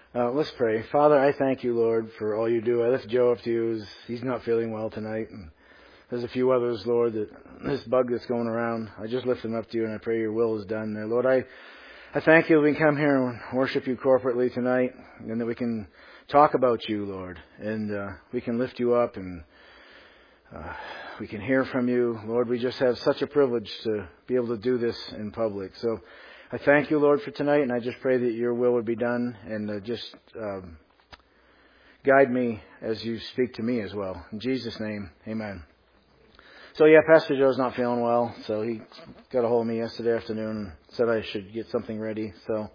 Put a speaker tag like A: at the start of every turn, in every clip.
A: Let's pray. Father, I thank you, Lord, for all you do. I lift Joe up to you as he's not feeling well tonight. And there's a few others, Lord, that this bug that's going around, I just lift them up to you and I pray your will is done there. Lord, I thank you that we can come here and worship you corporately tonight and that we can talk about you, Lord, and we can lift you up and we can hear from you. Lord, we just have such a privilege to be able to do this in public. So I thank you, Lord, for tonight, and I just pray that your will would be done and just guide me as you speak to me as well. In Jesus' name, amen. So, yeah, Pastor Joe's not feeling well, so he got a hold of me yesterday afternoon and said I should get something ready. So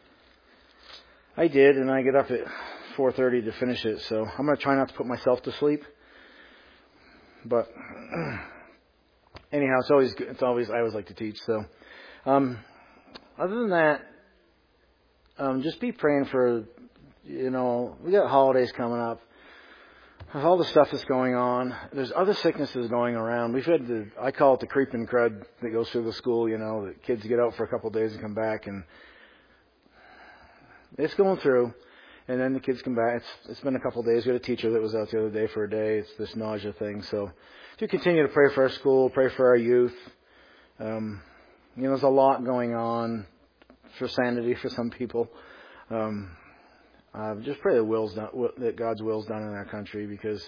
A: I did, and I get up at 4:30 to finish it. So I'm going to try not to put myself to sleep. But anyhow, it's always I always like to teach. So other than that, just be praying for, we got holidays coming up. With all the stuff that's going on, there's other sicknesses going around. We've had I call it the creeping crud that goes through the school, that kids get out for a couple of days and come back, and it's going through, and then the kids come back. It's been a couple of days. We had a teacher that was out the other day for a day. It's this nausea thing. So if you continue to pray for our school, pray for our youth. There's a lot going on for sanity for some people. Just pray that God's will is done in our country, because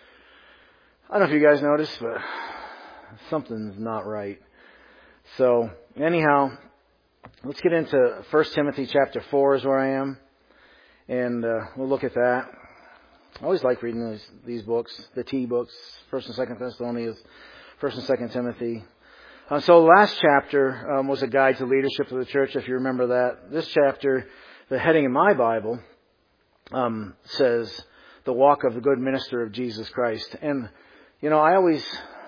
A: I don't know if you guys noticed, but something's not right. So anyhow, let's get into 1 Timothy chapter 4 is where I am, and we'll look at that. I always like reading these books, the T books, 1st and 2nd Thessalonians, 1st and 2nd Timothy. So the last chapter was a guide to leadership of the church, if you remember that. This chapter, the heading in my Bible, says the walk of the good minister of Jesus Christ. And, I always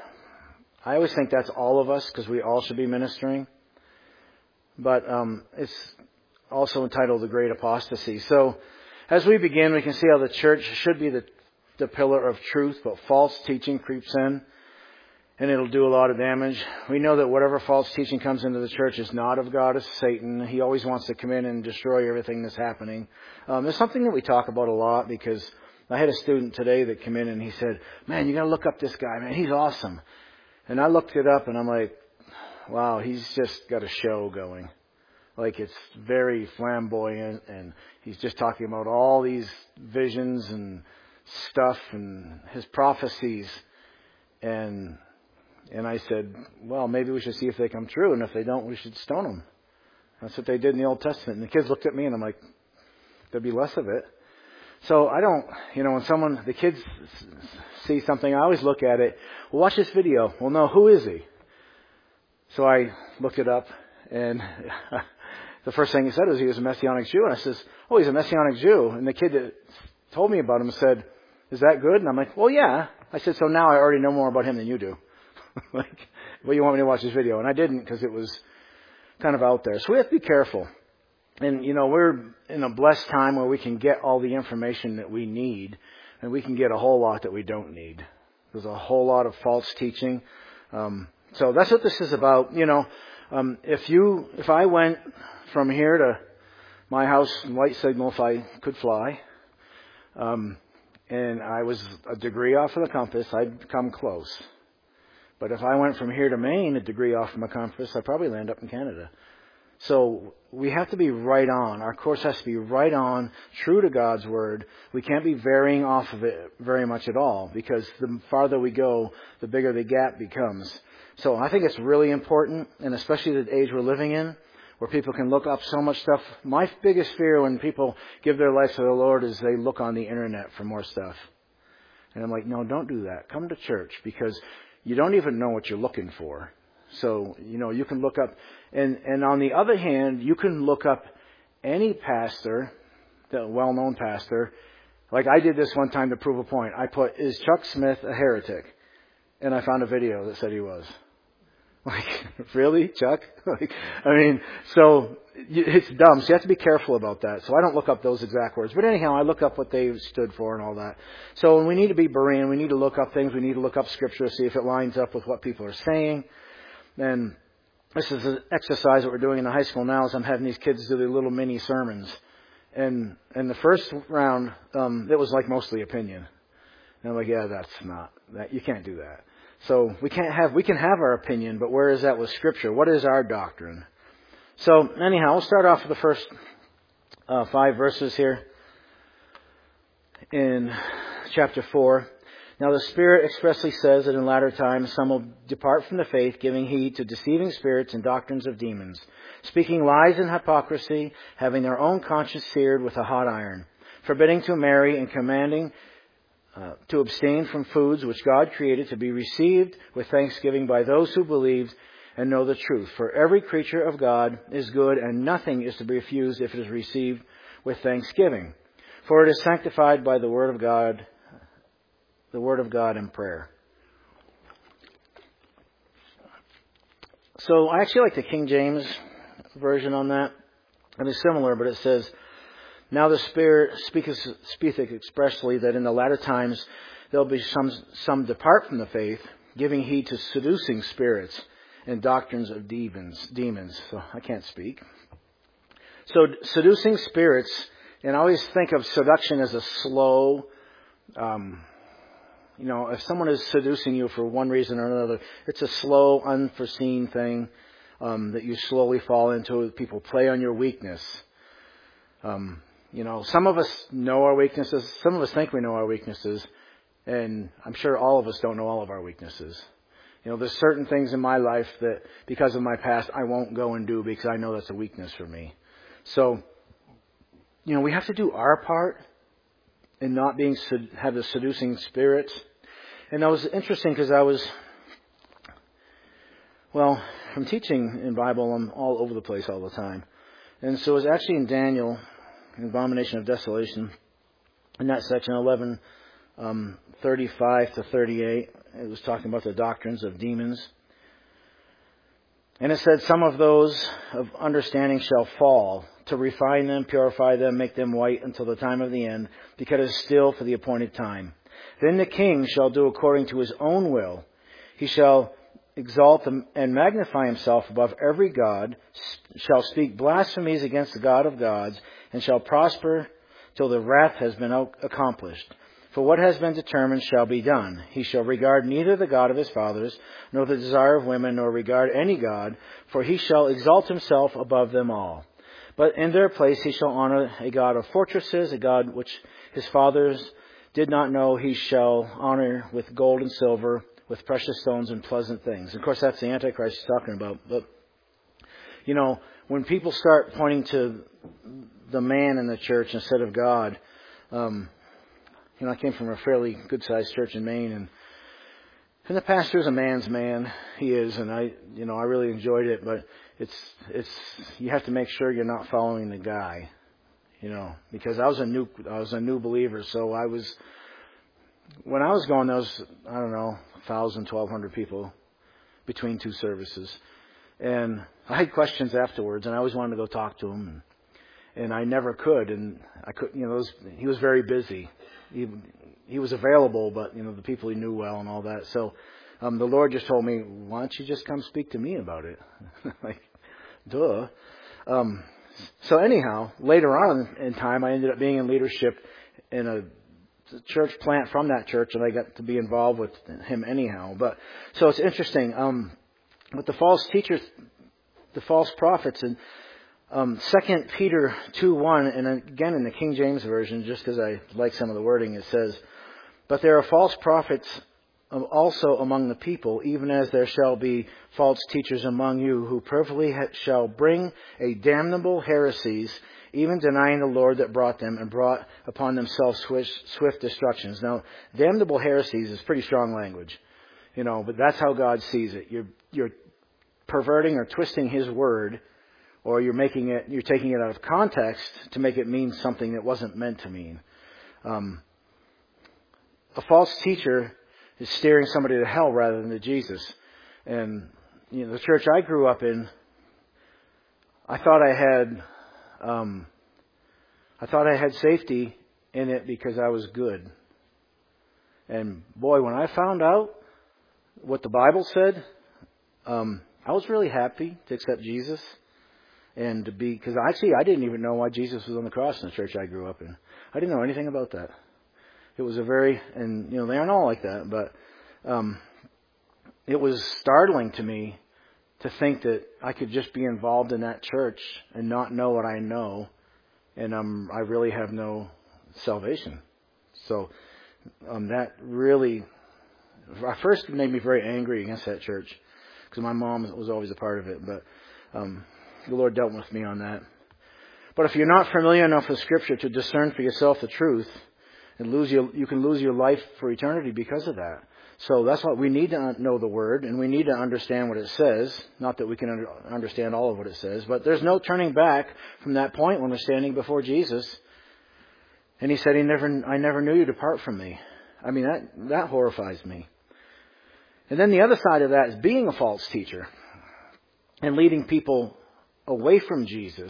A: think that's all of us, because we all should be ministering. But it's also entitled The Great Apostasy. So as we begin, we can see how the church should be the pillar of truth, but false teaching creeps in, and it'll do a lot of damage. We know that whatever false teaching comes into the church is not of God, it's Satan. He always wants to come in and destroy everything that's happening. There's something that we talk about a lot, because I had a student today that came in and he said, "Man, you got to look up this guy, man. He's awesome." And I looked it up and I'm like, wow, he's just got a show going. Like, it's very flamboyant, and he's just talking about all these visions and stuff and his prophecies. And I said, well, maybe we should see if they come true, and if they don't, we should stone them. That's what they did in the Old Testament. And the kids looked at me, and I'm like, there'd be less of it. So I don't, when the kids see something, I always look at it. Well, watch this video. Well, no, who is he? So I looked it up, and the first thing he said was he was a Messianic Jew. And I says, oh, he's a Messianic Jew. And the kid that told me about him said, is that good? And I'm like, well, yeah. I said, so now I already know more about him than you do. Like, well, you want me to watch this video? And I didn't, because it was kind of out there. So we have to be careful. And, we're in a blessed time where we can get all the information that we need, and we can get a whole lot that we don't need. There's a whole lot of false teaching. So that's what this is about. If I went from here to my house, light signal, if I could fly, and I was a degree off of the compass, I'd come close. But if I went from here to Maine, a degree off from a compass, I'd probably land up in Canada. So we have to be right on. Our course has to be right on, true to God's Word. We can't be varying off of it very much at all, because the farther we go, the bigger the gap becomes. So I think it's really important, and especially the age we're living in, where people can look up so much stuff. My biggest fear when people give their lives to the Lord is they look on the internet for more stuff. And I'm like, no, don't do that. Come to church, because you don't even know what you're looking for. So, you can look up, and on the other hand, you can look up any pastor, the well-known pastor. Like I did this one time to prove a point. I put, is Chuck Smith a heretic? And I found a video that said he was. Like, really, Chuck? So it's dumb. So you have to be careful about that. So I don't look up those exact words. But anyhow, I look up what they stood for and all that. So when we need to be Berean, we need to look up things. We need to look up Scripture to see if it lines up with what people are saying. And this is an exercise that we're doing in the high school now, is I'm having these kids do their little mini sermons. And the first round, it was like mostly opinion. And I'm like, yeah, you can't do that. So we can have our opinion, but where is that with Scripture? What is our doctrine? So anyhow, we'll start off with the first 5 verses here in chapter 4. Now the Spirit expressly says that in latter times some will depart from the faith, giving heed to deceiving spirits and doctrines of demons, speaking lies and hypocrisy, having their own conscience seared with a hot iron, forbidding to marry and commanding to abstain from foods which God created to be received with thanksgiving by those who believe and know the truth. For every creature of God is good, and nothing is to be refused if it is received with thanksgiving. For it is sanctified by the word of God and prayer. So I actually like the King James version on that. And it's similar, but it says, now the Spirit speaketh expressly that in the latter times there'll be some depart from the faith, giving heed to seducing spirits and doctrines of demons. So I can't speak. So seducing spirits, and I always think of seduction as a slow, if someone is seducing you for one reason or another, it's a slow, unforeseen thing that you slowly fall into. People play on your weakness. Some of us know our weaknesses. Some of us think we know our weaknesses. And I'm sure all of us don't know all of our weaknesses. There's certain things in my life that, because of my past, I won't go and do because I know that's a weakness for me. So, we have to do our part in not have the seducing spirits. And that was interesting because from teaching in Bible, I'm all over the place all the time. And so it was actually in Daniel, Abomination of Desolation, in that section 11, 35 to 38. It was talking about the doctrines of demons. And it said, some of those of understanding shall fall, to refine them, purify them, make them white until the time of the end, because it is still for the appointed time. Then the king shall do according to his own will. He shall exalt and magnify himself above every god, shall speak blasphemies against the God of gods, and shall prosper till the wrath has been accomplished. For what has been determined shall be done. He shall regard neither the God of his fathers, nor the desire of women, nor regard any god, for he shall exalt himself above them all. But in their place he shall honor a god of fortresses, a god which his fathers did not know. He shall honor with gold and silver, with precious stones and pleasant things. Of course, that's the Antichrist he's talking about. But, when people start pointing to the man in the church instead of God, I came from a fairly good-sized church in Maine, and the pastor's a man's man. He is, and I really enjoyed it. But it's you have to make sure you're not following the guy, because I was a new believer. So when I was going, there was 1,000, 1,200 people between two services, and I had questions afterwards, and I always wanted to go talk to him, and I never could, and I could. He was very busy. He was available, but the people he knew well and all that. So the Lord just told me, why don't you just come speak to me about it? Like, duh. So anyhow, later on in time, I ended up being in leadership in a church plant from that church, and I got to be involved with him anyhow. But so it's interesting with the false teachers, the false prophets, and 2 Peter 2:1, and again in the King James Version, just because I like some of the wording, it says, but there are false prophets also among the people, even as there shall be false teachers among you, who privily shall bring a damnable heresies, even denying the Lord that brought them, and brought upon themselves swift destructions. Now, damnable heresies is pretty strong language, but that's how God sees it. You're perverting or twisting His word, or you're taking it out of context to make it mean something that wasn't meant to mean. A false teacher is steering somebody to hell rather than to Jesus. And the church I grew up in, I thought I had safety in it because I was good. And boy, when I found out what the Bible said, I was really happy to accept Jesus. And because actually I didn't even know why Jesus was on the cross in the church I grew up in. I didn't know anything about that. It was and they aren't all like that, but it was startling to me to think that I could just be involved in that church and not know what I know, and I really have no salvation. So that really, at first, it made me very angry against that church because my mom was always a part of it. But the Lord dealt with me on that. But if you're not familiar enough with Scripture to discern for yourself the truth, and you can lose your life for eternity because of that. So that's why we need to know the Word, and we need to understand what it says. Not that we can understand all of what it says, but there's no turning back from that point when we're standing before Jesus. And He said, I never knew you, depart from me. I mean, that horrifies me. And then the other side of that is being a false teacher and leading people away from Jesus.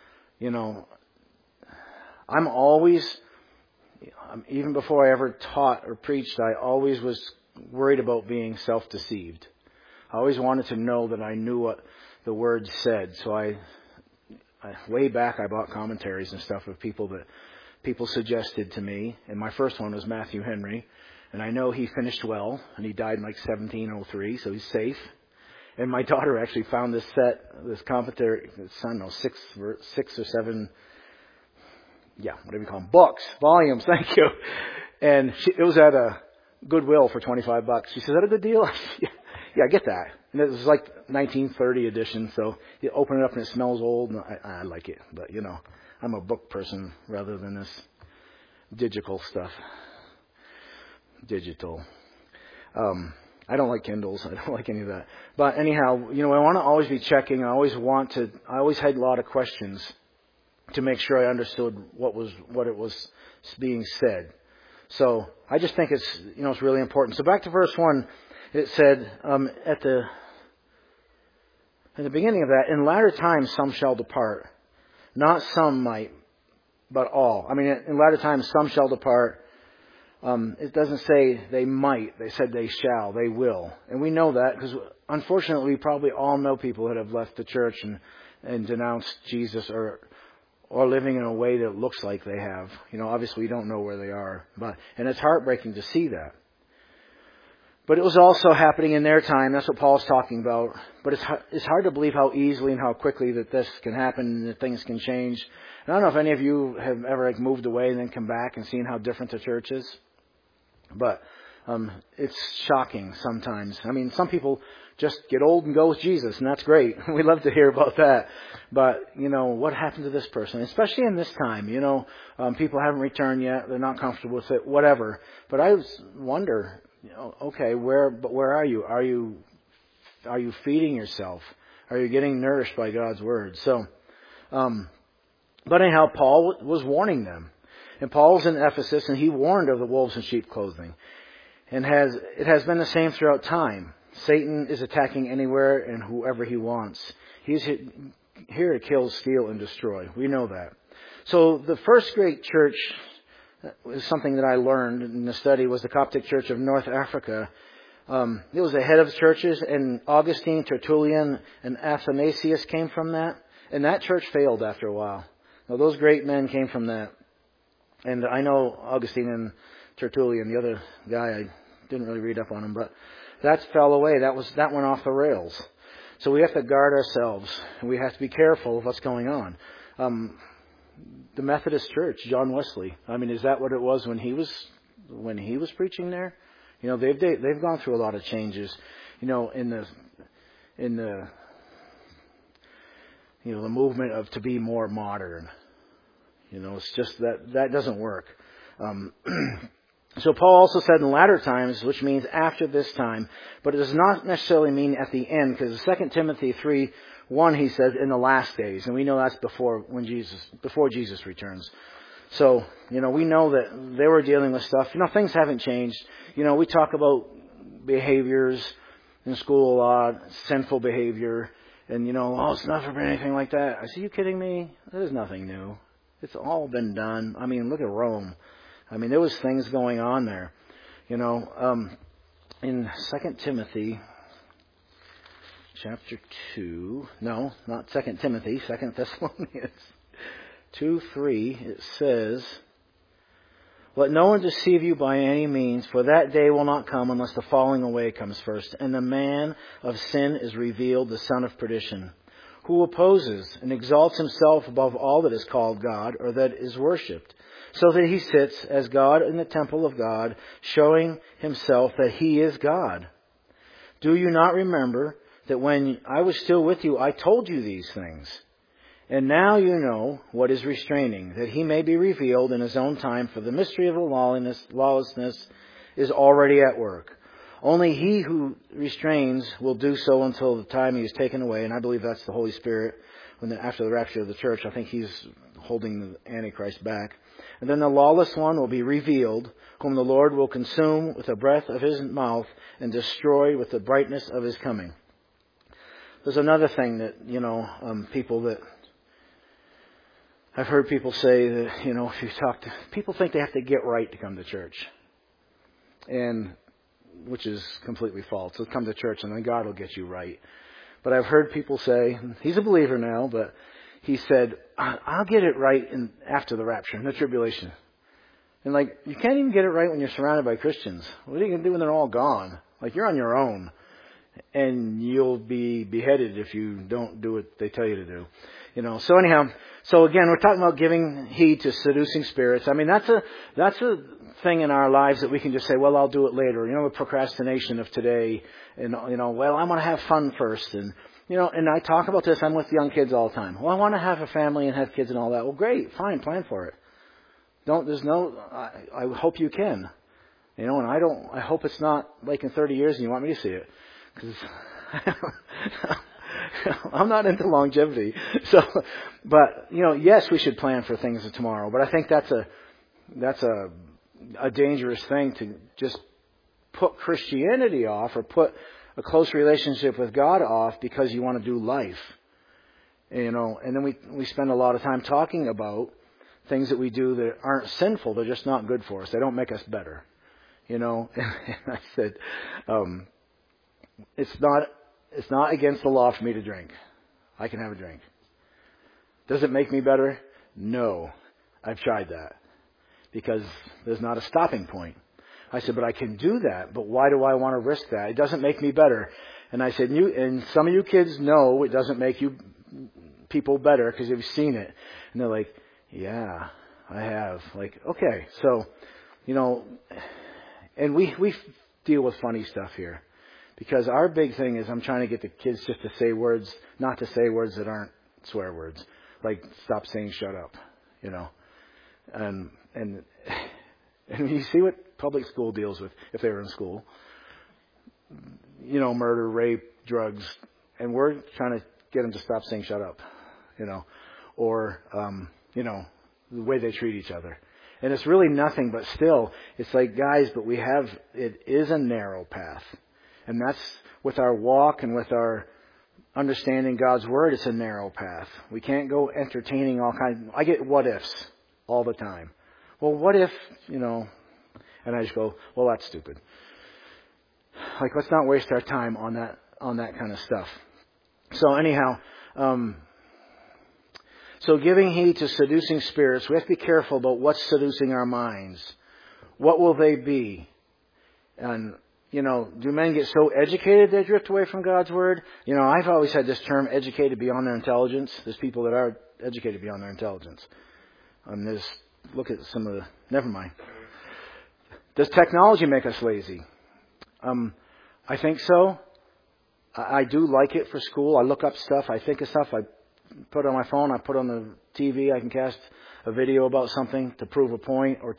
A: I'm always, even before I ever taught or preached, I always was worried about being self-deceived. I always wanted to know that I knew what the Word said. So way back I bought commentaries and stuff of people that people suggested to me. And my first one was Matthew Henry. And I know he finished well, and he died in 1703, so he's safe. And my daughter actually found this commentary, I don't know, six or seven, whatever you call them, books, volumes, thank you. And it was at a Goodwill for $25. She said, is that a good deal? Yeah, I get that. And it was 1930 edition, so you open it up and it smells old, and I like it. But, I'm a book person rather than this digital stuff. I don't like Kindles. I don't like any of that. But anyhow, I want to always be checking. I always had a lot of questions to make sure I understood what it was being said. So I just think it's really important. So back to verse 1, it said at the beginning of that, in latter times some shall depart. Not some might, but all. I mean, in latter times some shall depart. It doesn't say they might. They said they shall. They will. And we know that because, unfortunately, we probably all know people that have left the church and denounced Jesus or living in a way that looks like they have. Obviously we don't know where they are. And it's heartbreaking to see that. But it was also happening in their time. That's what Paul's talking about. But it's hard to believe how easily and how quickly that this can happen and that things can change. And I don't know if any of you have ever moved away and then come back and seen how different the church is. But it's shocking sometimes. I mean, some people just get old and go with Jesus, and that's great. We love to hear about that. But, what happened to this person? Especially in this time, people haven't returned yet. They're not comfortable with it, whatever. But I wonder, okay, where are you? Are you feeding yourself? Are you getting nourished by God's Word? So, but anyhow, Paul was warning them. And Paul's in Ephesus, and he warned of the wolves in sheep clothing. And it has been the same throughout time. Satan is attacking anywhere and whoever he wants. He's here to kill, steal, and destroy. We know that. So the first great church, is something that I learned in the study, was the Coptic Church of North Africa. It was the head of churches, and Augustine, Tertullian, and Athanasius came from that. And that church failed after a while. Now, those great men came from that. And I know Augustine and Tertullian, the other guy, I didn't really read up on him, but that fell away. That went off the rails. So we have to guard ourselves, and we have to be careful of what's going on. The Methodist Church, John Wesley. I mean, is that what it was when he was preaching there? They've gone through a lot of changes. In the the movement of to be more modern. It's just that doesn't work. So Paul also said in latter times, which means after this time, but it does not necessarily mean at the end, because 2 Timothy 3:1 he says in the last days, and we know that's before Jesus returns. So we know that they were dealing with stuff. Things haven't changed. We talk about behaviors in school a lot, sinful behavior, and it's never been anything like that. I say, you kidding me? There's nothing new. It's all been done. I mean, look at Rome. I mean, there was things going on there. In 2 Timothy, chapter 2. No, not 2 Timothy, 2 Thessalonians 2:3. It says, "Let no one deceive you by any means, for that day will not come unless the falling away comes first, and the man of sin is revealed, the son of perdition, who opposes and exalts himself above all that is called God or that is worshipped, so that he sits as God in the temple of God, showing himself that he is God. Do you not remember that when I was still with you, I told you these things? And now you know what is restraining, that he may be revealed in his own time, for the mystery of the lawlessness is already at work. Only he who restrains will do so until the time he is taken away." And I believe that's the Holy Spirit. After the rapture of the church, I think he's holding the Antichrist back. "And then the lawless one will be revealed, whom the Lord will consume with the breath of his mouth and destroy with the brightness of his coming." There's another thing that, I've heard people say that, if you talk to people, think they have to get right to come to church, and which is completely false. So come to church and then God will get you right. But I've heard people say, he's a believer now, but he said, "I'll get it right after the rapture, in the tribulation." And you can't even get it right when you're surrounded by Christians. What are you going to do when they're all gone? You're on your own, and you'll be beheaded if you don't do what they tell you to do. So anyhow, so again, we're talking about giving heed to seducing spirits. I mean, that's a thing in our lives that we can just say, well, I'll do it later. The procrastination of today, and well, I want to have fun first, and and I talk about this. I'm with young kids all the time. Well, I want to have a family and have kids and all that. Well, great, fine, plan for it. I hope you can, and I hope it's not in 30 years and you want me to see it, because I'm not into longevity. So, but yes, we should plan for things of tomorrow. But I think that's a dangerous thing, to just put Christianity off, or put a close relationship with God off because you want to do life. And then we spend a lot of time talking about things that we do that aren't sinful. They're just not good for us. They don't make us better. And I said, it's not against the law for me to drink. I can have a drink. Does it make me better? No. I've tried that, because there's not a stopping point. I said, but I can do that. But why do I want to risk that? It doesn't make me better. And I said, and some of you kids know it doesn't make you people better because you've seen it. And they're like, yeah, I have. Okay. So, and we deal with funny stuff here. Because our big thing is I'm trying to get the kids just to say words, not to say words that aren't swear words. Stop saying shut up, And you see what public school deals with, if they were in school. Murder, rape, drugs. And we're trying to get them to stop saying shut up, Or, the way they treat each other. And it's really nothing, but still, it's guys, but it is a narrow path. And that's with our walk and with our understanding God's Word, it's a narrow path. We can't go entertaining all kinds. I get what ifs all the time. Well, what if, and I just go, well, that's stupid. Let's not waste our time on that kind of stuff. So anyhow, so giving heed to seducing spirits, we have to be careful about what's seducing our minds. What will they be? And do men get so educated they drift away from God's Word? I've always had this term, educated beyond their intelligence. There's people that are educated beyond their intelligence. Look at some of the, never mind. Does technology make us lazy? I think so. I do like it for school. I look up stuff. I think of stuff. I put it on my phone. I put it on the TV. I can cast a video about something to prove a point, or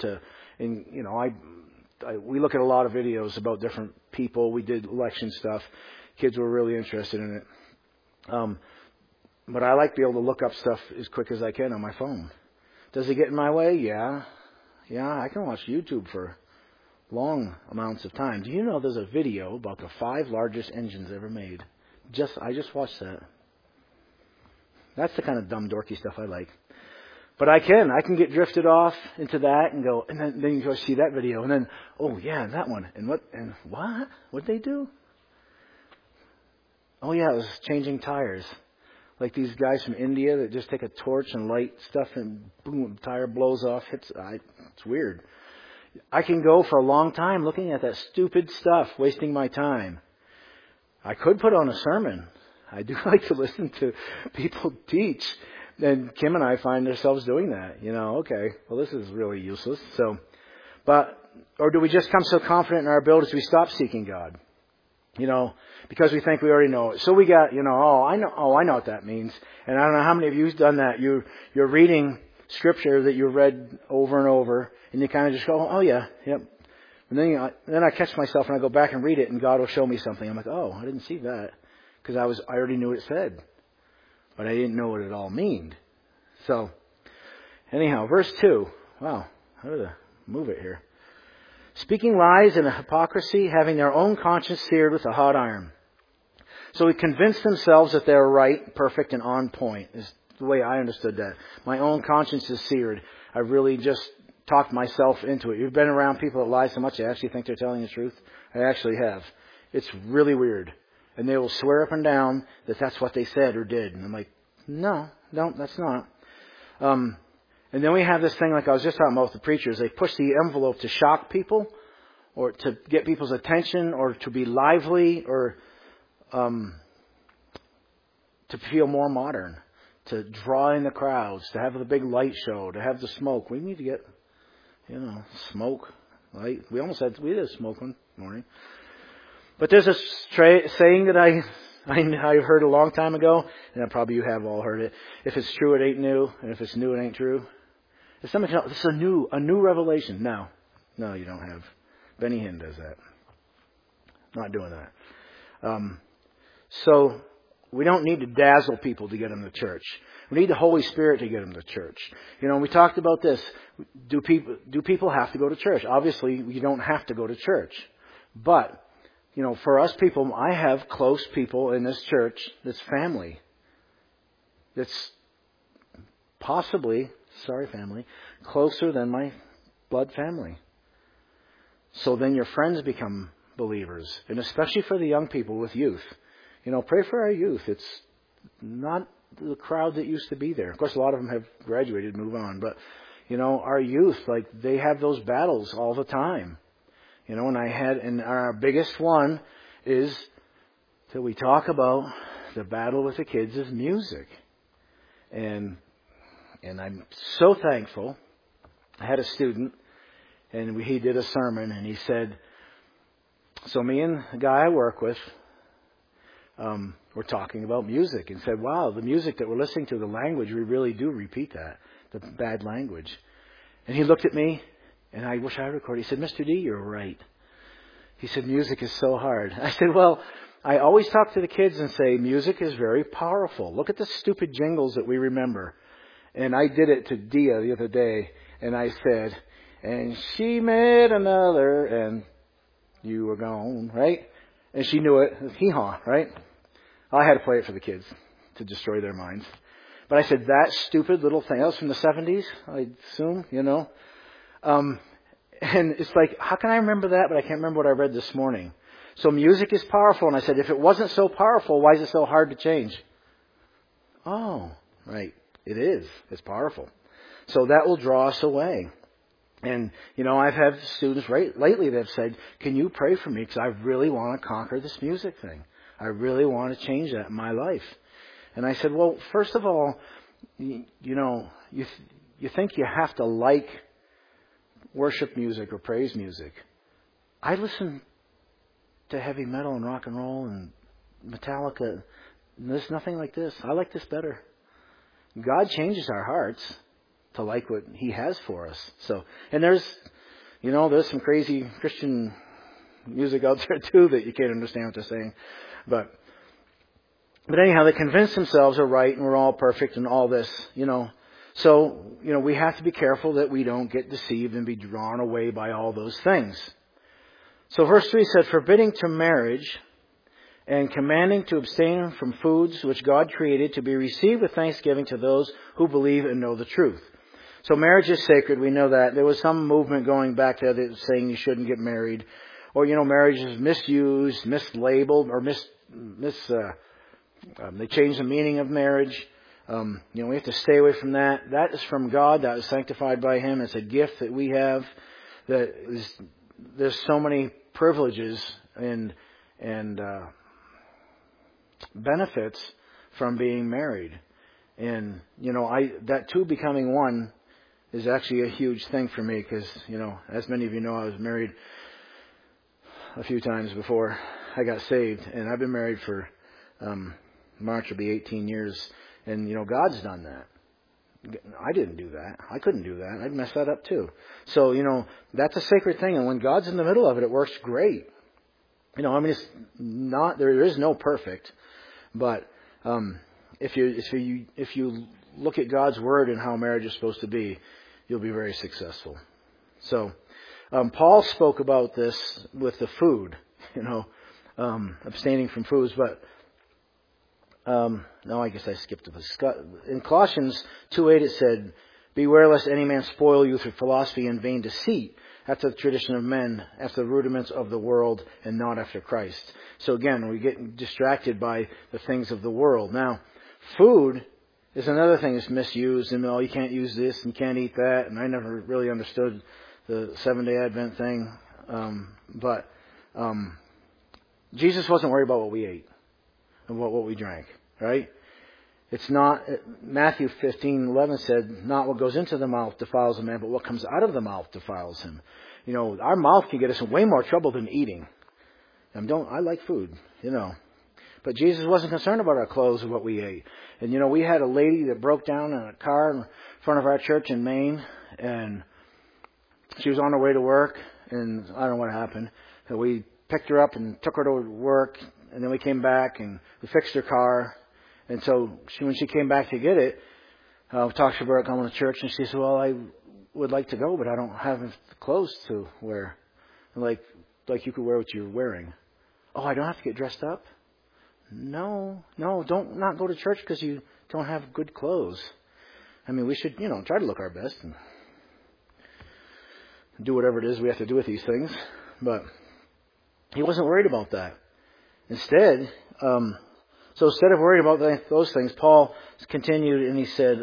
A: we look at a lot of videos about different people. We did election stuff. Kids were really interested in it. But I like to be able to look up stuff as quick as I can on my phone. Does it get in my way? Yeah. I can watch YouTube for long amounts of time. Do you know there's a video about the 5 largest engines ever made? I just watched that. That's the kind of dumb, dorky stuff I like. But I can get drifted off into that and go, and then you go see that video, and then, oh yeah, that one, and what'd they do? Oh yeah, it was changing tires. Like these guys from India that just take a torch and light stuff and boom, the tire blows off. It's weird. I can go for a long time looking at that stupid stuff, wasting my time. I could put on a sermon. I do like to listen to people teach. And Kim and I find ourselves doing that. Okay, well this is really useless. Or do we just come so confident in our abilities we stop seeking God? Because we think we already know it. So we got, I know what that means. And I don't know how many of you have done that. You're reading scripture that you read over and over, and you kind of just go, oh yeah, yep. And then I catch myself and I go back and read it, and God will show me something. I'm like, oh, I didn't see that because I already knew what it said, but I didn't know what it all meant. So, anyhow, verse 2. Wow, how did I move it here? Speaking lies and hypocrisy, having their own conscience seared with a hot iron. So we convince themselves that they're right, perfect, and on point, is the way I understood that. My own conscience is seared. I really just talked myself into it. You've been around people that lie so much they actually think they're telling the truth? I actually have. It's really weird. And they will swear up and down that that's what they said or did. And I'm like, no, that's not. And then we have this thing like I was just talking about with the preachers. They push the envelope to shock people or to get people's attention or to be lively or to feel more modern, to draw in the crowds, to have the big light show, to have the smoke. We need to get, smoke, light. We did smoke one morning. But there's a saying that I heard a long time ago, and probably you have all heard it. If it's true, it ain't new, and if it's new, it ain't true. If somebody this is a new revelation. No, you don't have. Benny Hinn does that. Not doing that. So we don't need to dazzle people to get them to church. We need the Holy Spirit to get them to church. We talked about this. Do people have to go to church? Obviously, you don't have to go to church. But, for us people, I have close people in this church that's family. That's possibly, family, closer than my blood family. So then your friends become believers. And especially for the young people with youth. Pray for our youth. It's not the crowd that used to be there. Of course, a lot of them have graduated and move on. But, our youth, they have those battles all the time. And our biggest one is that we talk about the battle with the kids is music. And I'm so thankful. I had a student, and he did a sermon, and he said, so me and the guy I work with, we're talking about music, and said, wow, the music that we're listening to, the language, we really do repeat that, the bad language. And he looked at me, and I wish I recorded. He said, Mr. D, you're right. He said, music is so hard. I said, well, I always talk to the kids and say, music is very powerful. Look at the stupid jingles that we remember. And I did it to Dia the other day, and I said, and she met another, and you were gone, right? And she knew it. Hee-haw, right? I had to play it for the kids to destroy their minds. But I said, that stupid little thing. That was from the 70s, I assume, And it's like, how can I remember that, but I can't remember what I read this morning. So music is powerful. And I said, if it wasn't so powerful, why is it so hard to change? Oh, right. It is. It's powerful. So that will draw us away. And, I've had students lately that have said, can you pray for me? Because I really want to conquer this music thing. I really want to change that in my life. And I said, well, first of all, you think you have to like worship music or praise music. I listen to heavy metal and rock and roll and Metallica. There's nothing like this. I like this better. God changes our hearts to like what He has for us. So, and there's some crazy Christian music out there too that you can't understand what they're saying. But anyhow, they convince themselves they're right and we're all perfect and all this, So, we have to be careful that we don't get deceived and be drawn away by all those things. So verse 3 said, forbidding to marriage and commanding to abstain from foods which God created to be received with thanksgiving to those who believe and know the truth. So marriage is sacred. We know that. There was some movement going back there that was saying you shouldn't get married. Or, marriage is misused, mislabeled, or They changed the meaning of marriage. We have to stay away from that. That is from God. That is sanctified by Him. It's a gift that we have. There's so many privileges and benefits from being married. And, that two becoming one is actually a huge thing for me because, as many of you know, I was married a few times before I got saved. And I've been married for, March will be 18 years. And, God's done that. I didn't do that. I couldn't do that. I'd mess that up too. So, that's a sacred thing. And when God's in the middle of it, it works great. It's not, there is no perfect. But, if you look at God's Word and how marriage is supposed to be, you'll be very successful. So, Paul spoke about this with the food, abstaining from foods, but, no, I guess I skipped it. In Colossians 2:8 it said, "Beware lest any man spoil you through philosophy and vain deceit, after the tradition of men, after the rudiments of the world, and not after Christ." So again, we get distracted by the things of the world. Now, food is another thing that's misused, and you can't use this and you can't eat that, and I never really understood the 7-day Advent thing. But Jesus wasn't worried about what we ate and what we drank, right? It's not, Matthew 15:11 said, "Not what goes into the mouth defiles a man, but what comes out of the mouth defiles him." Our mouth can get us in way more trouble than eating. I like food, But Jesus wasn't concerned about our clothes or what we ate. And, we had a lady that broke down in a car in front of our church in Maine, and she was on her way to work, and I don't know what happened. So we picked her up and took her to work, and then we came back and we fixed her car. And so when she came back to get it, we talked to her about coming to church, and she said, "Well, I would like to go, but I don't have clothes to wear." Like you could wear what you're wearing. "Oh, I don't have to get dressed up?" No, don't not go to church because you don't have good clothes. We should, try to look our best and do whatever it is we have to do with these things. But he wasn't worried about that. Instead, instead of worrying about those things, Paul continued and he said,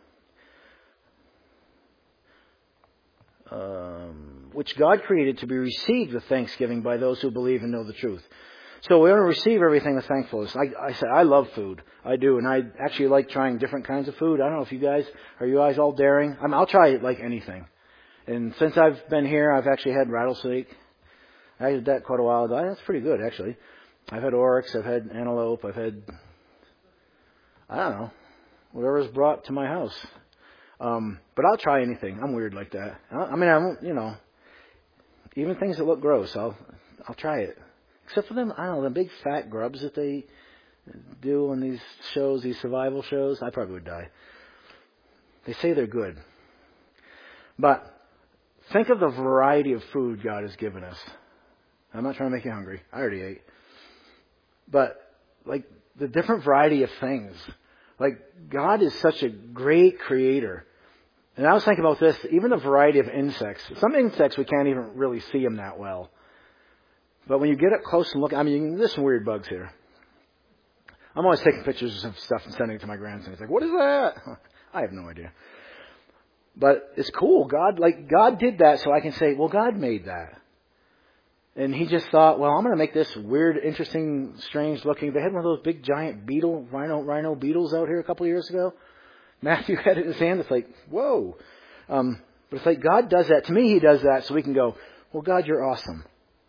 A: "which God created to be received with thanksgiving by those who believe and know the truth." So we want to receive everything with thankfulness. I said, I love food. I do. And I actually like trying different kinds of food. I don't know if you guys all daring? I'll try it like anything. And since I've been here, I've actually had rattlesnake. I had that quite a while ago. That's pretty good, actually. I've had oryx. I've had antelope. I've had, I don't know, whatever's brought to my house. But I'll try anything. I'm weird like that. I won't, even things that look gross, I'll try it. Except for them, I don't know, the big fat grubs that they do on these shows, these survival shows, I probably would die. They say they're good. But think of the variety of food God has given us. I'm not trying to make you hungry. I already ate. But, the different variety of things. God is such a great creator. And I was thinking about this, even the variety of insects. Some insects, we can't even really see them that well. But when you get up close and look, there's some weird bugs here. I'm always taking pictures of stuff and sending it to my grandson. He's like, "What is that?" I have no idea. But it's cool. God did that so I can say, well, God made that. And he just thought, well, I'm going to make this weird, interesting, strange looking. They had one of those big giant rhino beetles out here a couple of years ago. Matthew had it in his hand. It's like, whoa. But it's like God does that. To me, he does that so we can go, well, God, you're awesome.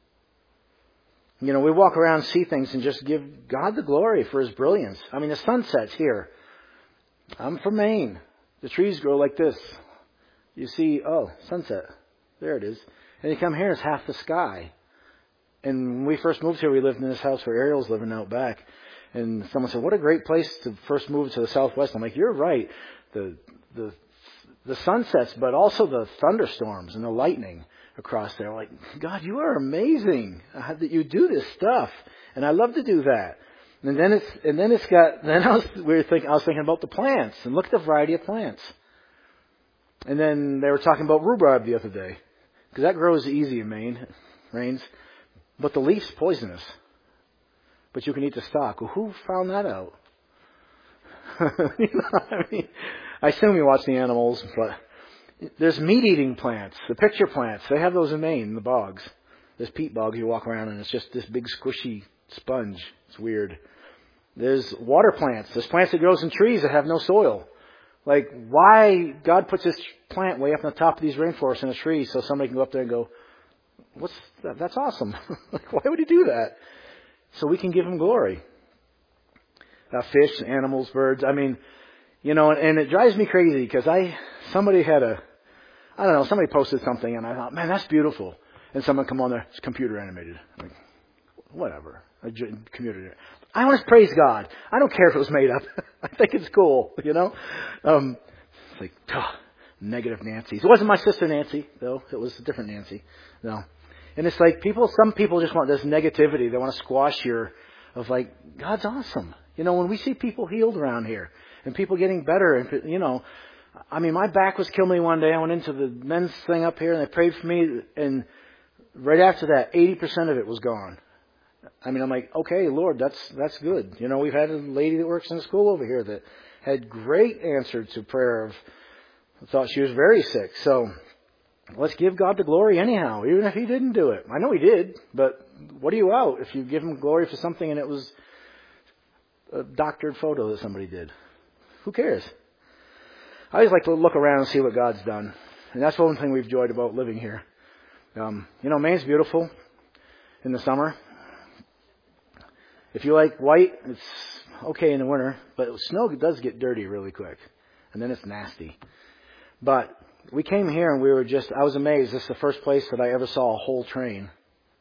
A: We walk around and see things and just give God the glory for his brilliance. The sunset's here. I'm from Maine. The trees grow like this. You see, sunset. There it is. And you come here, it's half the sky. And when we first moved here, we lived in this house where Ariel's living out back. And someone said, what a great place to first move to the Southwest. I'm like, you're right. The sunsets, but also the thunderstorms and the lightning across there. Like, God, you are amazing that you do this stuff. And I love to do that. I was thinking about the plants, and look at the variety of plants. And then they were talking about rhubarb the other day, because that grows easy in Maine, rains. But the leaf's poisonous. but you can eat the stalk. Well, who found that out? I assume you watch the animals, but there's meat-eating plants, the pitcher plants. They have those in Maine, the bogs. There's peat bogs you walk around and it's just this big squishy sponge. It's weird. There's water plants. There's plants that grows in trees that have no soil. Like, why God puts this plant way up on the top of these rainforests in a tree so somebody can go up there and go, what's that? That's awesome. Like, why would he do that? So we can give him glory. Fish, animals, birds. I mean, and it drives me crazy because somebody posted something and I thought, man, that's beautiful. And someone come on there, it's computer animated. Like, whatever. Computer. I want to praise God. I don't care if it was made up. I think it's cool, It's like, negative Nancy's. It wasn't my sister Nancy, though. It was a different Nancy. No. And it's like some people just want this negativity. They want to squash God's awesome. When we see people healed around here and people getting better and, my back was killing me one day. I went into the men's thing up here and they prayed for me and right after that, 80% of it was gone. I'm like, okay, Lord, that's good. We've had a lady that works in the school over here that had great answer to prayer I thought she was very sick. So let's give God the glory anyhow, even if he didn't do it. I know he did, but what are you out if you give him glory for something and it was a doctored photo that somebody did? Who cares? I always like to look around and see what God's done. And that's one thing we've enjoyed about living here. Maine's beautiful in the summer. If you like white, it's okay in the winter, but snow does get dirty really quick. And then it's nasty. But we came here and I was amazed. This is the first place that I ever saw a whole train.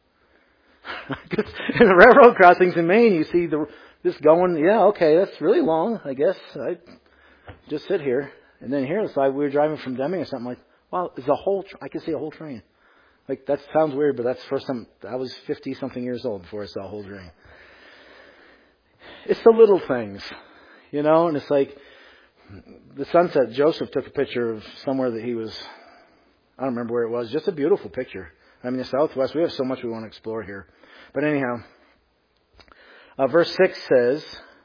A: In the railroad crossings in Maine, you see this going, yeah, okay, that's really long, I guess. I just sit here. And then here, it's like we were driving from Deming or something like, wow, I can see a whole train. Like, that sounds weird, but that's the first time. I was 50-something years old before I saw a whole train. It's the little things, and it's like the sunset. Joseph took a picture of somewhere that I don't remember where it was, just a beautiful picture. The Southwest, we have so much we want to explore here. But anyhow, verse 6 says,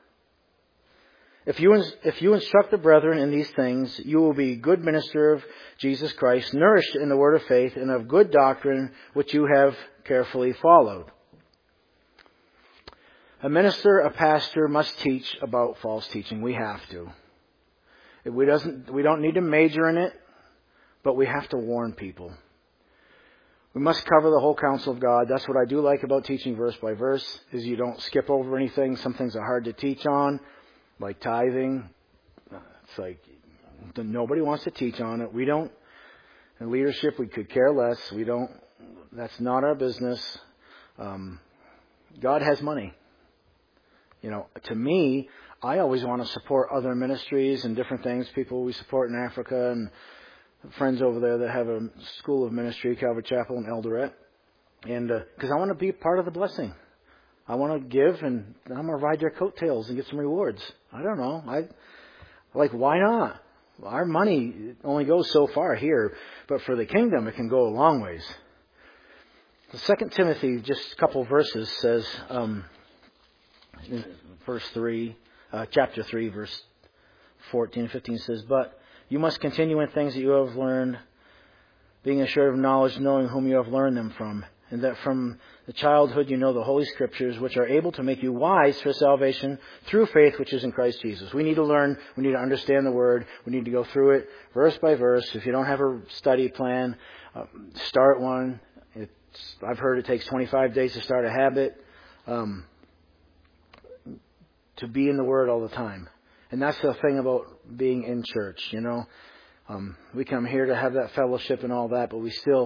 A: If you instruct the brethren in these things, you will be good minister of Jesus Christ, nourished in the word of faith and of good doctrine, which you have carefully followed. A minister, a pastor must teach about false teaching. We have to. We don't need to major in it, but we have to warn people. We must cover the whole counsel of God. That's what I do like about teaching verse by verse, is you don't skip over anything. Some things are hard to teach on, like tithing. It's like nobody wants to teach on it. We don't. In leadership, we could care less. That's not our business. God has money. To me, I always want to support other ministries and different things. People we support in Africa and friends over there that have a school of ministry, Calvary Chapel in Eldoret. And because I want to be part of the blessing. I want to give and I'm going to ride their coattails and get some rewards. I don't know. Why not? Our money only goes so far here, but for the kingdom, it can go a long ways. 2 Timothy, just a couple verses, says, chapter 3, verse 14 and 15 says, But you must continue in things that you have learned, being assured of knowledge, knowing whom you have learned them from, and that from the childhood you know the Holy Scriptures, which are able to make you wise for salvation through faith which is in Christ Jesus. We need to learn, we need to understand the Word, we need to go through it verse by verse. If you don't have a study plan, start one. I've heard it takes 25 days to start a habit. To be in the Word all the time. And that's the thing about being in church, We come here to have that fellowship and all that, but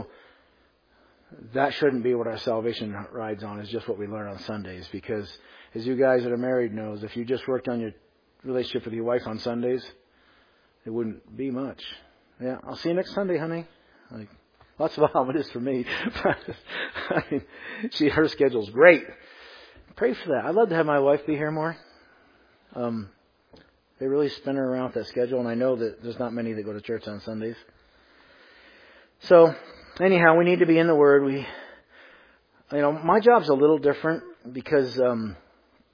A: that shouldn't be what our salvation rides on, is just what we learn on Sundays. Because as you guys that are married knows, if you just worked on your relationship with your wife on Sundays, it wouldn't be much. Yeah, I'll see you next Sunday, honey. That's about how it is for me. Her schedule's great. Pray for that. I'd love to have my wife be here more. They really spin her around with that schedule, and I know that there's not many that go to church on Sundays. So, anyhow, we need to be in the Word. My job's a little different because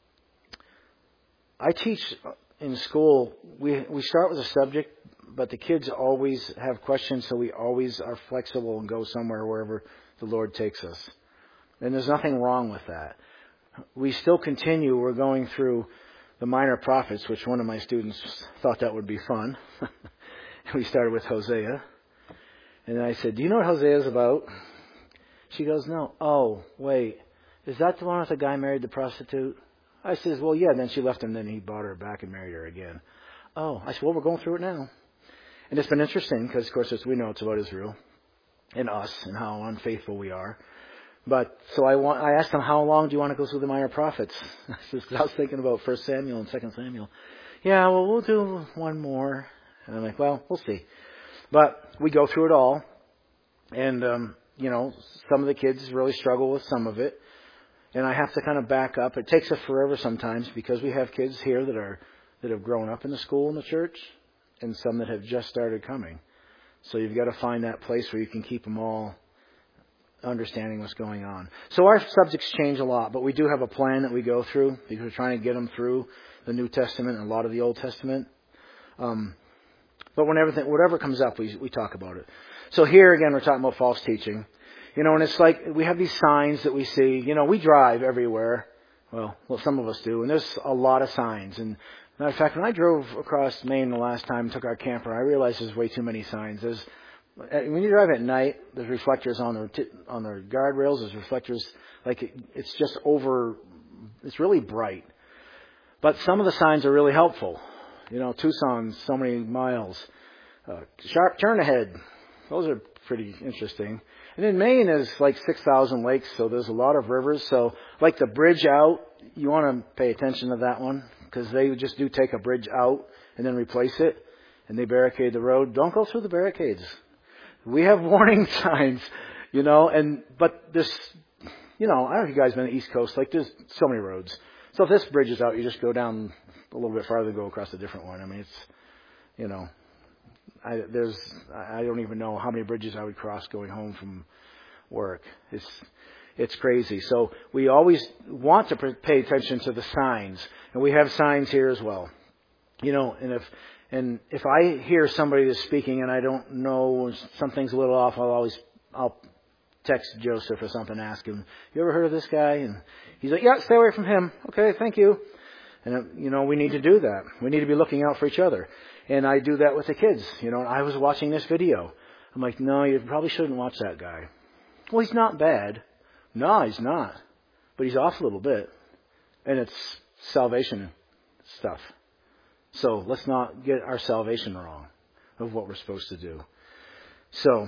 A: I teach in school. We start with a subject, but the kids always have questions, so we always are flexible and go somewhere wherever the Lord takes us. And there's nothing wrong with that. We still continue. We're going through the minor prophets, which one of my students thought that would be fun. We started with Hosea. And I said, do you know what Hosea is about? She goes, no. Oh, wait. Is that the one with the guy married the prostitute? I says, well, yeah. Then she left him. Then he bought her back and married her again. Oh, I said, well, we're going through it now. And it's been interesting because, of course, as we know, it's about Israel and us and how unfaithful we are. But so I asked them, how long do you want to go through the minor prophets? I was thinking about 1 Samuel and 2 Samuel. Yeah, well, we'll do one more. And I'm like, well, we'll see. But we go through it all. And, some of the kids really struggle with some of it. And I have to kind of back up. It takes us forever sometimes because we have kids here that have grown up in the school and the church and some that have just started coming. So you've got to find that place where you can keep them all understanding what's going on. So our subjects change a lot, but we do have a plan that we go through because we're trying to get them through the New Testament and a lot of the Old Testament. But whatever comes up, we talk about it. So here again, we're talking about false teaching. And it's like we have these signs that we see. We drive everywhere. Well, some of us do, and there's a lot of signs. And matter of fact, when I drove across Maine the last time and took our camper, I realized there's way too many signs. When you drive at night, there's reflectors on the guardrails. There's reflectors it's just over. It's really bright. But some of the signs are really helpful. Tucson, so many miles. Sharp turn ahead. Those are pretty interesting. And in Maine is 6,000 lakes, so there's a lot of rivers. So the bridge out, you want to pay attention to that one because they just do take a bridge out and then replace it, and they barricade the road. Don't go through the barricades. We have warning signs, but there's, I don't know if you guys been on the East Coast, there's so many roads. So if this bridge is out, you just go down a little bit farther, go across a different one. I mean, it's, I don't even know how many bridges I would cross going home from work. It's crazy. So we always want to pay attention to the signs, and we have signs here as well. And if I hear somebody that's speaking and I don't know something's a little off, I'll text Joseph or something, ask him, you ever heard of this guy? And he's like, yeah, stay away from him. Okay, thank you. And, we need to do that. We need to be looking out for each other. And I do that with the kids. I was watching this video. I'm like, no, you probably shouldn't watch that guy. Well, he's not bad. No, he's not. But he's off a little bit. And it's salvation stuff. So let's not get our salvation wrong of what we're supposed to do. So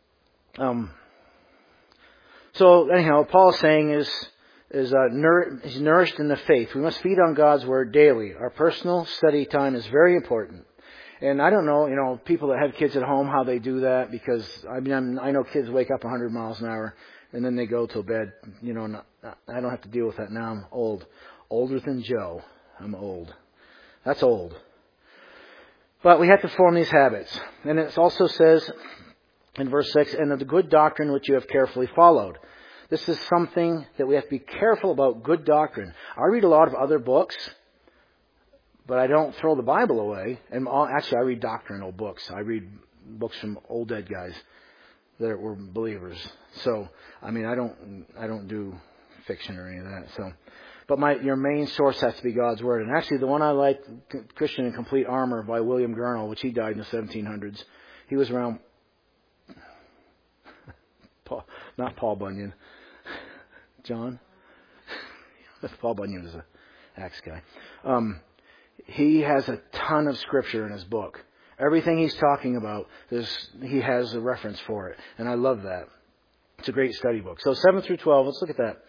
A: anyhow, what Paul is saying is he's nourished in the faith. We must feed on God's Word daily. Our personal study time is very important. And I don't know, people that have kids at home, how they do that, because, I know kids wake up 100 miles an hour, and then they go till bed. I don't have to deal with that now. I'm old. Older than Joe. I'm old. That's old. But we have to form these habits. And it also says in verse 6, and of the good doctrine which you have carefully followed. This is something that we have to be careful about, good doctrine. I read a lot of other books, but I don't throw the Bible away. And actually, I read doctrinal books. I read books from old dead guys that were believers. So, I don't do fiction or any of that. So, but your main source has to be God's Word. And actually, the one I like, Christian in Complete Armor by William Gurnall, which he died in the 1700s. He was around, not Paul Bunyan. John? Paul Bunyan was an axe guy. He has a ton of scripture in his book. Everything he's talking about, he has a reference for it. And I love that. It's a great study book. So 7 through 12, let's look at that.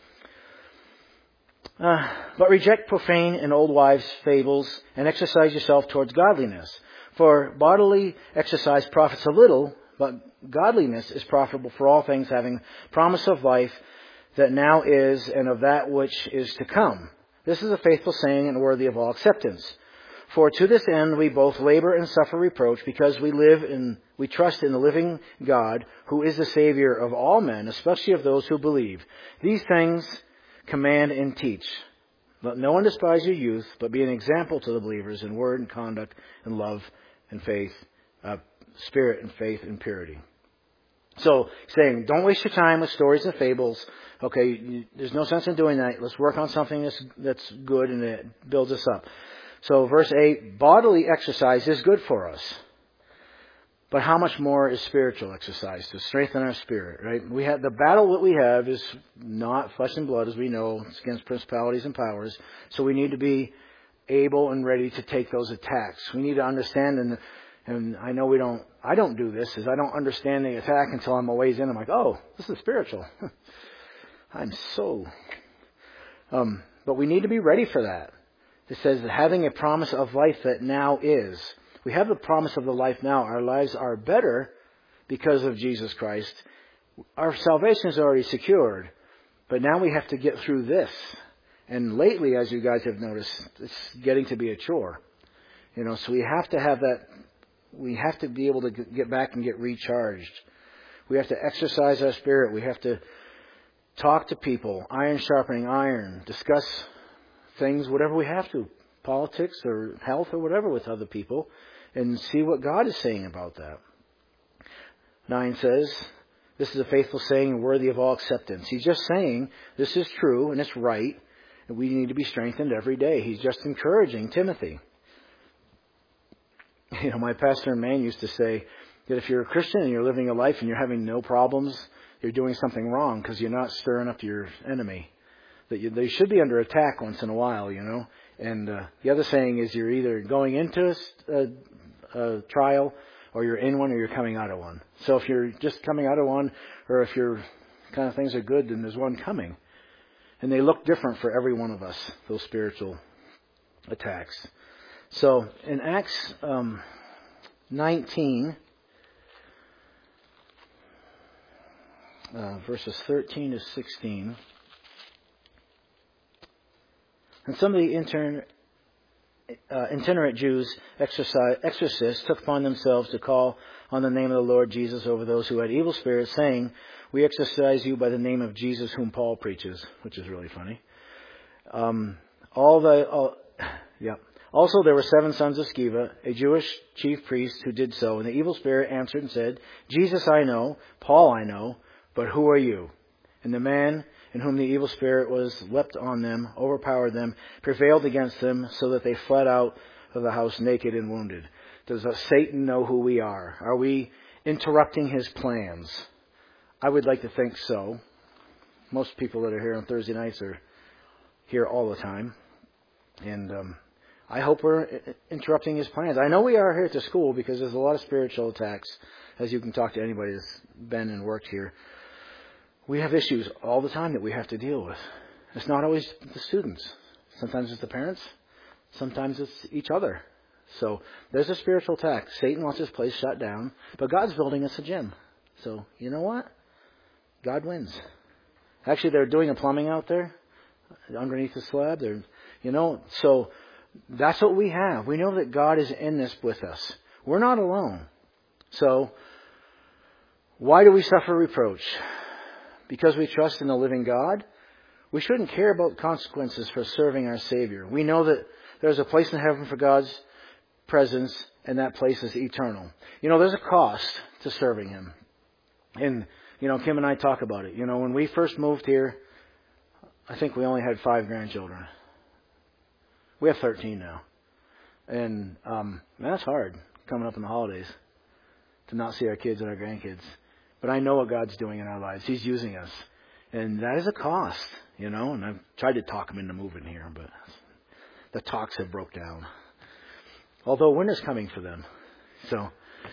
A: But reject profane and old wives' fables and exercise yourself towards godliness. For bodily exercise profits a little, but godliness is profitable for all things, having promise of life that now is and of that which is to come. This is a faithful saying and worthy of all acceptance. For to this end we both labor and suffer reproach, because we trust in the living God, who is the Savior of all men, especially of those who believe. These things command and teach. Let no one despise your youth, but be an example to the believers in word and conduct and love and faith, spirit and faith and purity. So, saying, don't waste your time with stories and fables. Okay, there's no sense in doing that. Let's work on something that's good and that builds us up. So, verse 8, bodily exercise is good for us. But how much more is spiritual exercise to strengthen our spirit, right? We have the battle that we have is not flesh and blood, as we know. It's against principalities and powers. So we need to be able and ready to take those attacks. We need to understand, and I know I don't do this, is I don't understand the attack until I'm a ways in. I'm like, oh, this is spiritual. I'm so... but we need to be ready for that. It says, having a promise of life that now is. We have the promise of the life now. Our lives are better because of Jesus Christ. Our salvation is already secured. But now we have to get through this. And lately, as you guys have noticed, it's getting to be a chore. So we have to have that. We have to be able to get back and get recharged. We have to exercise our spirit. We have to talk to people, iron sharpening iron, discuss things, whatever we have to, politics or health or whatever with other people, and see what God is saying about that. 9 says, this is a faithful saying and worthy of all acceptance. He's just saying this is true and it's right, and we need to be strengthened every day. He's just encouraging Timothy. My pastor in Maine used to say that if you're a Christian and you're living a life and you're having no problems, you're doing something wrong because you're not stirring up your enemy. That they should be under attack once in a while, And the other saying is you're either going into a trial or you're in one or you're coming out of one. So if you're just coming out of one, or if your kind of things are good, then there's one coming. And they look different for every one of us, those spiritual attacks. So in Acts 19, verses 13 to 16, and some of the itinerant Jews, exorcists, took upon themselves to call on the name of the Lord Jesus over those who had evil spirits, saying, we exorcise you by the name of Jesus whom Paul preaches, which is really funny. Also there were 7 sons of Sceva, a Jewish chief priest, who did so. And the evil spirit answered and said, Jesus I know, Paul I know, but who are you? And the man in whom the evil spirit was leapt on them, overpowered them, prevailed against them, so that they fled out of the house naked and wounded. Does Satan know who we are? Are we interrupting his plans? I would like to think so. Most people that are here on Thursday nights are here all the time. And I hope we're interrupting his plans. I know we are here at the school because there's a lot of spiritual attacks, as you can talk to anybody that's been and worked here. We have issues all the time that we have to deal with. It's not always the students. Sometimes it's the parents. Sometimes it's each other. So there's a spiritual attack. Satan wants his place shut down, but God's building us a gym. So you know what? God wins. Actually, they're doing the plumbing out there underneath the slab. So that's what we have. We know that God is in this with us. We're not alone. So why do we suffer reproach? Because we trust in the living God? We shouldn't care about consequences for serving our Savior. We know that there's a place in heaven for God's presence, and that place is eternal. There's a cost to serving Him. And, Kim and I talk about it. When we first moved here, I think we only had 5 grandchildren. We have 13 now. And that's hard, coming up in the holidays, to not see our kids and our grandkids. But I know what God's doing in our lives. He's using us. And that is a cost, And I've tried to talk them into moving here, but the talks have broke down. Although winter's coming for them. So,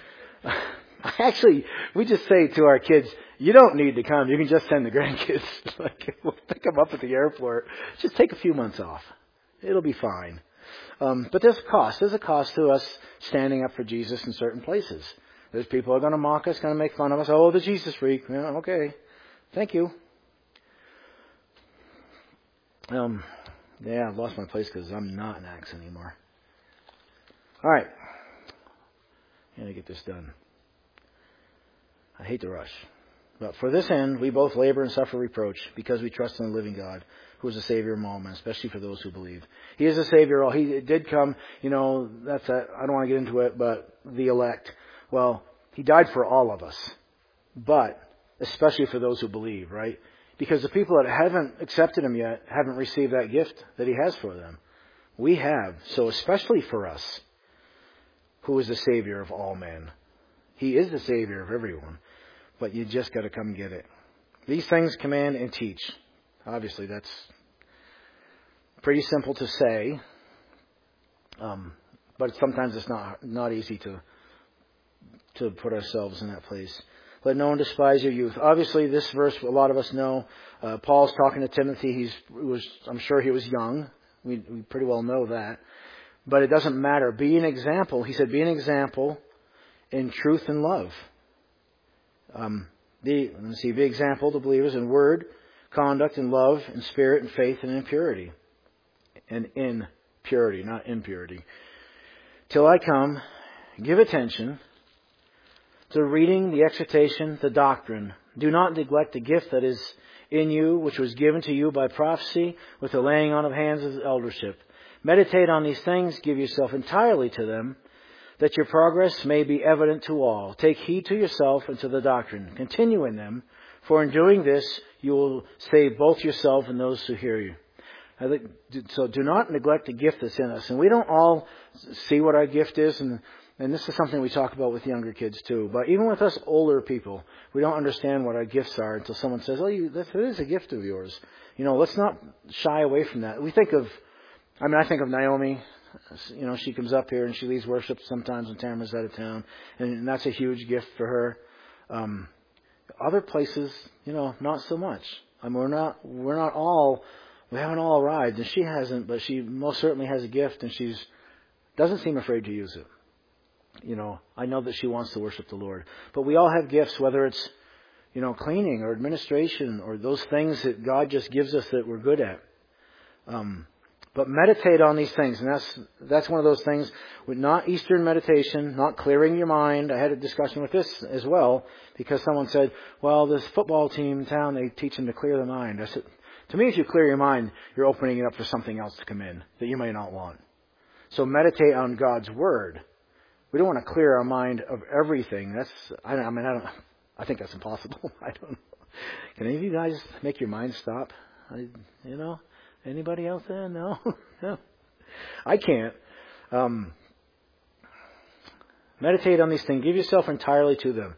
A: we just say to our kids, you don't need to come. You can just send the grandkids. We'll pick them up at the airport. Just take a few months off. It'll be fine. But there's a cost. There's a cost to us standing up for Jesus in certain places. There's people who are going to mock us, going to make fun of us. Oh, the Jesus freak. Yeah, okay. Thank you. I've lost my place because I'm not in Acts anymore. All right. I'm going to get this done. I hate to rush. But for this end, we both labor and suffer reproach because we trust in the living God, who is the Savior of all men, especially for those who believe. He is the Savior. He did come, I don't want to get into it, but the elect. Well, He died for all of us, but especially for those who believe, right? Because the people that haven't accepted Him yet haven't received that gift that He has for them. We have. So especially for us, who is the Savior of all men. He is the Savior of everyone. But you just got to come get it. These things command and teach. Obviously, that's pretty simple to say. But sometimes it's not easy to put ourselves in that place. Let no one despise your youth. Obviously, this verse, a lot of us know. Paul's talking to Timothy. I'm sure he was young. We pretty well know that. But it doesn't matter. Be an example. He said, be an example in truth and love. Be example to believers in word, conduct, and love, in spirit, and faith, and in purity. And in purity, not impurity. Till I come, give attention to reading, the exhortation, the doctrine. Do not neglect the gift that is in you, which was given to you by prophecy, with the laying on of hands of eldership. Meditate on these things, give yourself entirely to them, that your progress may be evident to all. Take heed to yourself and to the doctrine. Continue in them, for in doing this you will save both yourself and those who hear you. So do not neglect the gift that's in us. And we don't all see what our gift is, and this is something we talk about with younger kids too. But even with us older people, we don't understand what our gifts are until someone says, that is a gift of yours. Let's not shy away from that. I think of Naomi. She comes up here and she leads worship sometimes when Tamara's out of town, and that's a huge gift for her. Other places, not so much. We haven't all arrived, and she hasn't, but she most certainly has a gift, and she doesn't seem afraid to use it. I know that she wants to worship the Lord, but we all have gifts, whether it's, cleaning or administration or those things that God just gives us that we're good at. But meditate on these things, and that's one of those things with not Eastern meditation, not clearing your mind. I had a discussion with this as well, because someone said, well, this football team in town, they teach them to clear their mind. I said, to me, if you clear your mind, you're opening it up for something else to come in that you may not want. So meditate on God's Word. We don't want to clear our mind of everything. I think that's impossible. I don't know. Can any of you guys make your mind stop? Anybody else there? No? No. I can't. Meditate on these things. Give yourself entirely to them.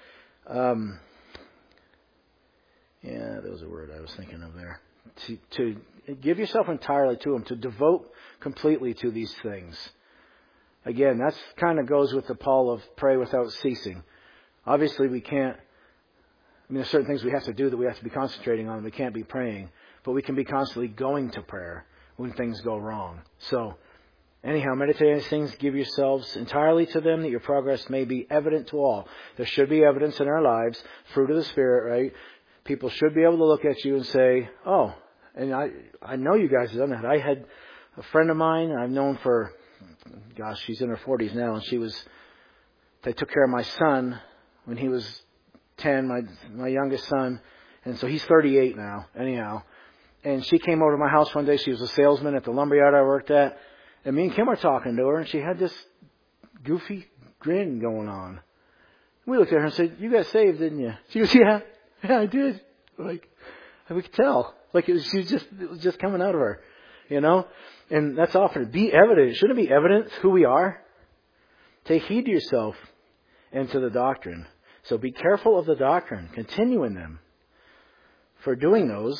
A: There was a word I was thinking of there. To give yourself entirely to them. To devote completely to these things. Again, that's kind of goes with the Paul of pray without ceasing. Obviously, we can't. There's certain things we have to do that we have to be concentrating on. We can't be praying. But we can be constantly going to prayer when things go wrong. So, anyhow, meditate on these things. Give yourselves entirely to them, that your progress may be evident to all. There should be evidence in our lives, fruit of the Spirit, right? People should be able to look at you and say, oh, and I know you guys have done that. I had a friend of mine I've known for, she's in her 40s now, and they took care of my son when he was 10, my youngest son. And so he's 38 now, anyhow. And she came over to my house one day. She was a salesman at the lumberyard I worked at. And me and Kim were talking to her, and she had this goofy grin going on. We looked at her and said, you got saved, didn't you? She goes, yeah, I did. We could tell. It was just coming out of her, And that's often, be evident. Shouldn't it be evident who we are? Take heed to yourself and to the doctrine. So be careful of the doctrine. Continue in them. For doing those,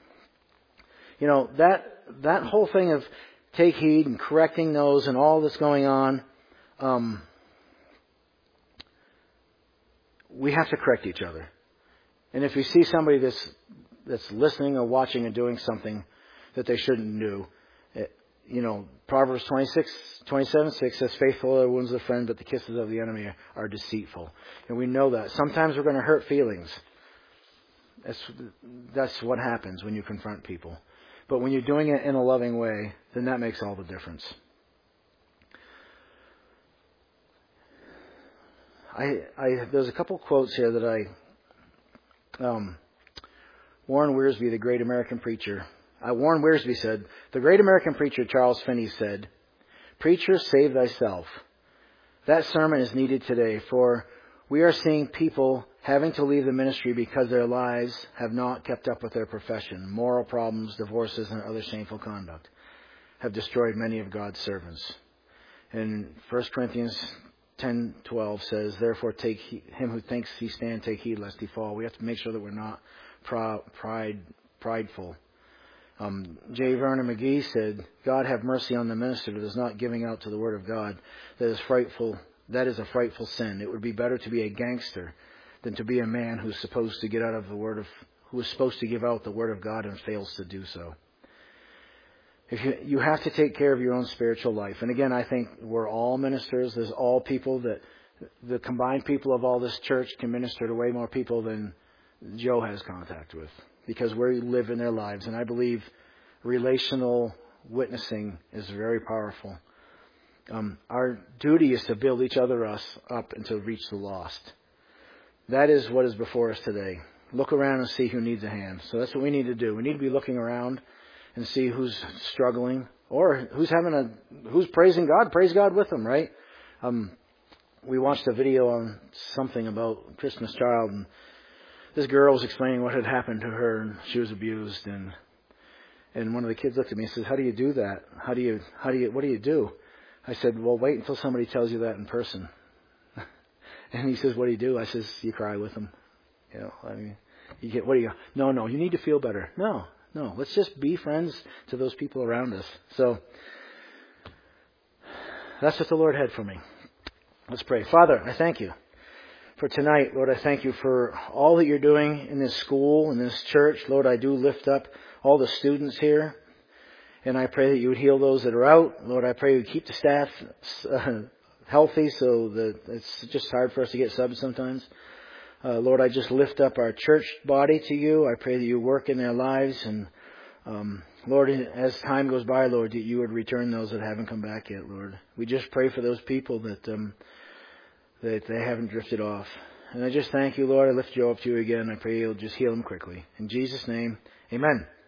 A: that whole thing of take heed and correcting those and all that's going on, we have to correct each other. And if we see somebody that's listening or watching and doing something that they shouldn't do, Proverbs 27:6 says, faithful are the wounds of the friend, but the kisses of the enemy are deceitful. And we know that. Sometimes we're going to hurt feelings. That's what happens when you confront people. But when you're doing it in a loving way, then that makes all the difference. There's a couple quotes here that Warren Wiersbe, the great American preacher. Warren Wiersbe said, the great American preacher Charles Finney said, "Preacher, save thyself." That sermon is needed today, for we are seeing people having to leave the ministry because their lives have not kept up with their profession. Moral problems, divorces, and other shameful conduct have destroyed many of God's servants. And 1 Corinthians 10:12 says, "Therefore take him who thinks he stand, take heed lest he fall." We have to make sure that we're not prideful. J. Vernon McGee said, "God have mercy on the minister that is not giving out to the Word of God. That is frightful. That is a frightful sin. It would be better to be a gangster than to be a man who's supposed to who is supposed to give out the Word of God and fails to do so." If you have to take care of your own spiritual life. And again, I think we're all ministers. There's all people that the combined people of all this church can minister to way more people than Joe has contact with, because we live in their lives. And I believe relational witnessing is very powerful. Our duty is to build each other up and to reach the lost. That is what is before us today. Look around and see who needs a hand. So that's what we need to do. We need to be looking around and see who's struggling or who's praising God. Praise God with them, right? We watched a video on something about Christmas Child, and this girl was explaining what had happened to her, and she was abused, and one of the kids looked at me and says, "How do you do that? What do you do?" I said, "Well, wait until somebody tells you that in person." And he says, "What do you do?" I says, "You cry with them." No, you need to feel better. No, let's just be friends to those people around us. So that's what the Lord had for me. Let's pray. Father, I thank you for tonight. Lord, I thank you for all that you're doing in this school, in this church. Lord, I do lift up all the students here, and I pray that you would heal those that are out. Lord, I pray you would keep the staff healthy, so that it's just hard for us to get subs sometimes. Lord, I just lift up our church body to you. I pray that you work in their lives, and Lord, as time goes by, Lord, that you would return those that haven't come back yet, Lord. We just pray for those people that they haven't drifted off. And I just thank you, Lord. I lift you up to you again. I pray you'll just heal them quickly. In Jesus' name, amen.